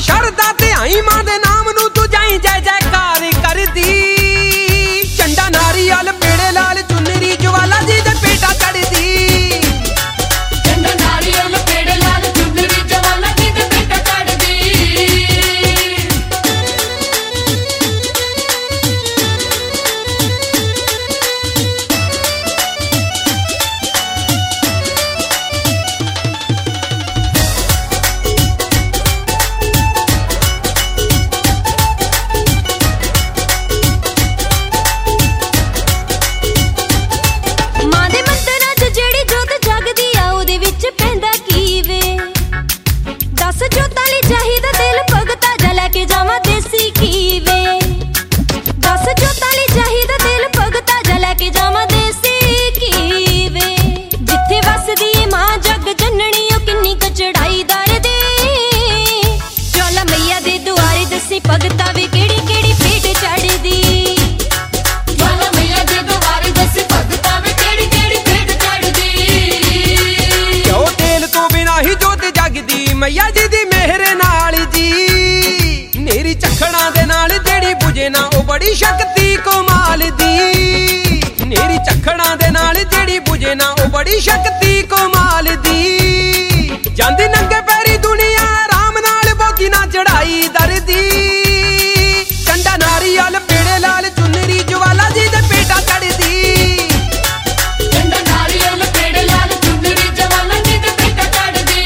शरदा ते आई मां दे नाम नू तू जाई जय जयकार करदी। झंडा नारियल पेड़े लाल चुनरी ज्वाला जी दे पेटा चढ़दी। झंडा नारियल पेड़े लाल चुनरी ज्वाला जी दे पेटा चढ़दी। भगता वे केड़ी केड़ी भेंट चढ़दी। ज्वाला मैया दे द्वारे दसी भगता वे केड़ी केड़ी भेंट चढ़दी। क्यों तेल तो बिना ही जोत जगदी मैया जी दी मेहर नाल जी। नेरी चखड़ा दे नाल जेड़ी बुझे ना ओ बड़ी शक्ति कमाल दी। नेरी चखड़ा दे नाल जेड़ी बुझे ना ओ बड़ी शक्ति कमाल दी। जांदी नंगे पैरी दुनिया राम नाल बोधी ना चढ़ाई दरदी। झंडा नारियल पेड़े लाल चुनरी ज्वाला जी दे पेटा चढ़दी। झंडा नारियल पेड़े लाल चुनरी ज्वाला जी दे पेटा चढ़दी।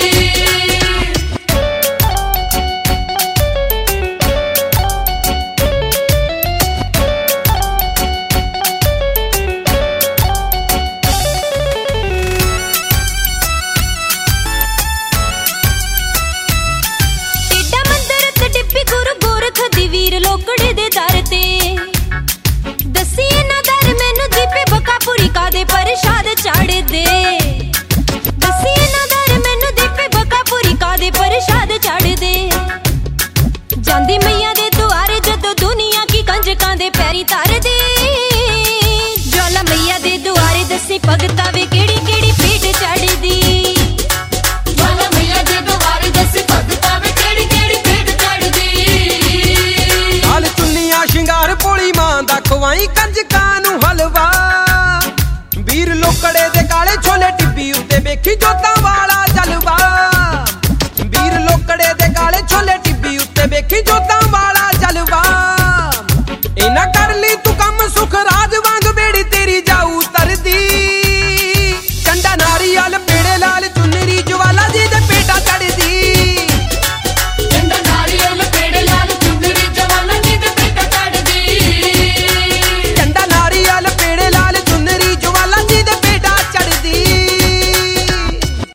वीर लोकड़े दे दर ते दसी ना दर मैनू दीपे बकापुरी का दे प्रसाद चढ़ दे। दसी ना दर मैनू दीपे बकापुरी का दे प्रसाद चढ़ दे। जांदी मैया दे द्वारे जदों दुनिया की कंजकां दे पैरी तर दे। ज्वाला मैया दे द्वारे दसी भगता वे केड़ी केड़ी भेंट चढ़दी। ज्वाला मैया दे द्वारे दसी भगता वे केड़ी केड़ी भेंट चढ़दी। लाल चुन्नियां शिंगार भोली मां दा खवाई कंजकां नू हलवा। वीर लोकड़े दे काले छोले टिब्बी उत्ते वेखी जोतां वाला जलवा। वीर लोकड़े दे काले छोले टिब्बी उत्ते वेखी जोतां